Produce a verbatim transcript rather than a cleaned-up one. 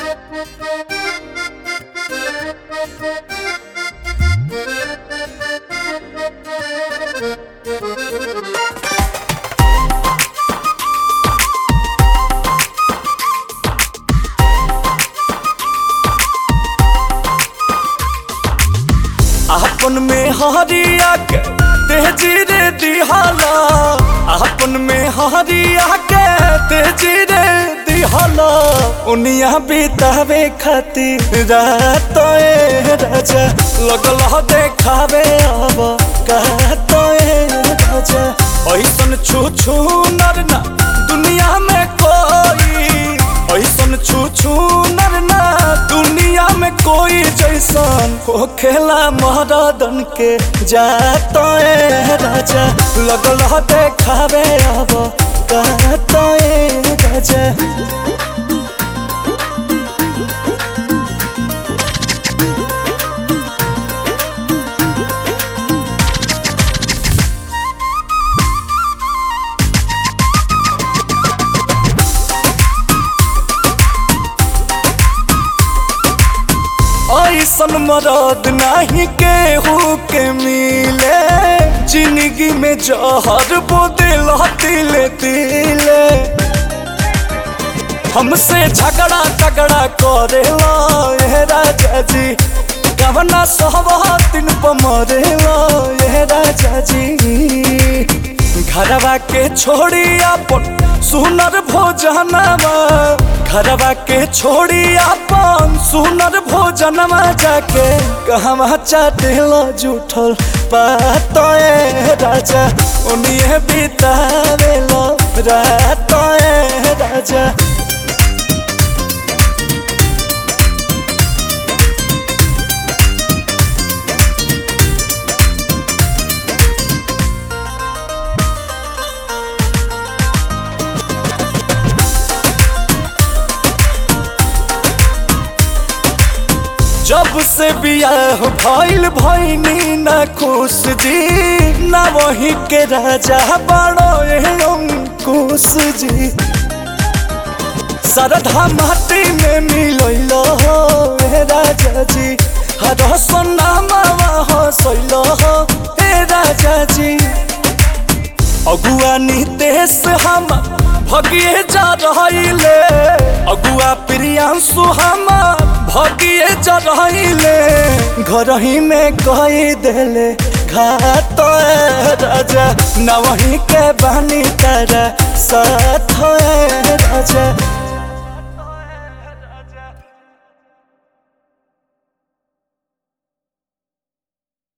आपन में हरिया के तेजी रे दिहाला, आपन में हरिया के तेजी रे दिहाला। उनिया बितावे खातिर रात ए राजा लगल देखावे अब कहत ए राजा। ऐसन छू छू नर ना दुनिया में कोई, ऐसन छू छू नर ना दुनिया में कोई जैसन हो खेला महारादन के जात ए राजा लगल देखावे अब कहत ए राजा। ऐसन मरद नहीं केहू के मिले, जिंदगी में जहर बोदिल तिले तिले। हमसे झगड़ा तगड़ा करेला ये राजा जी, गवना सहवातिन पर मरेला ये राजा जी। घरवा के छोड़ी अपन सुनर भोजनवा, घरवा के छोड़ी अपन सुनर भोजनवा जाके कहवा चाटेला जूठल बात ए राजा। उन्हें बितावेला रात ए राजा। जब से बियाह भइल भइनी ना खुश जी, ना वही के राजा बड़ो अंकुश जी। सरधा माटी में मिलैल हो हे राजा जी, हर सोनामा हसैल हो हे राजा जी। अगुआ नितेश हम भगिए जा रहिले, अगुआ प्रियांशु हम भगिए जा रहिले। घर ही में कही देले घात राजा, न वही के बानी तारा साथ राजा।